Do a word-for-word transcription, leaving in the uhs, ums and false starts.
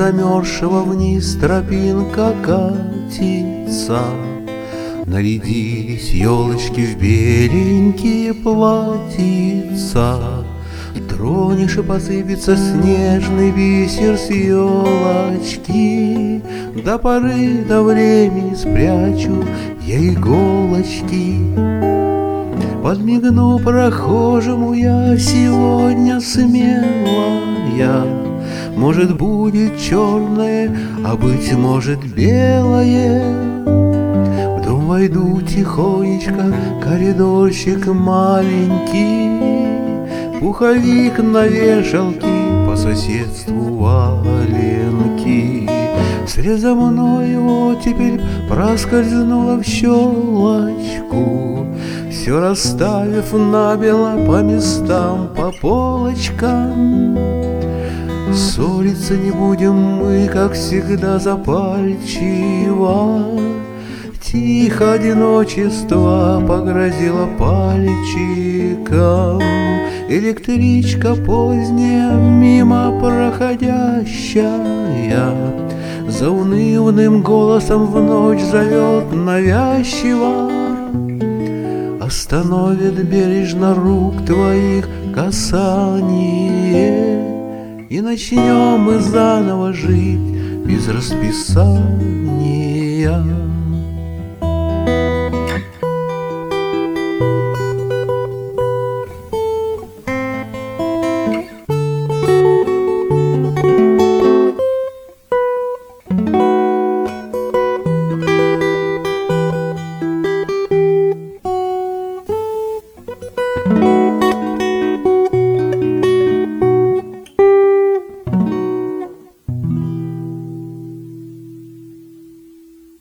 замерзшего вниз тропинка катится. Нарядились елочки в беленькие платьица. Тронешь и посыпется снежный бисер с елочки. До поры до времени спрячу я иголочки. Подмигну прохожему я сегодня смелая. Может, будет черное, а быть может белое. В дом войду тихонечко, коридорчик маленький. Пуховик на вешалке, по соседству валенки. Вслед за мной вот теперь проскользнула в щелочку, все расставив набело по местам, по полочкам. Ссориться не будем мы, как всегда, запальчиво. Тихо одиночество погрозило пальчиком. Электричка поздняя, мимо проходящая, заунывным голосом в ночь зовет навязчиво. Остановит бережно рук твоих касание, и начнем мы заново жить без расписания.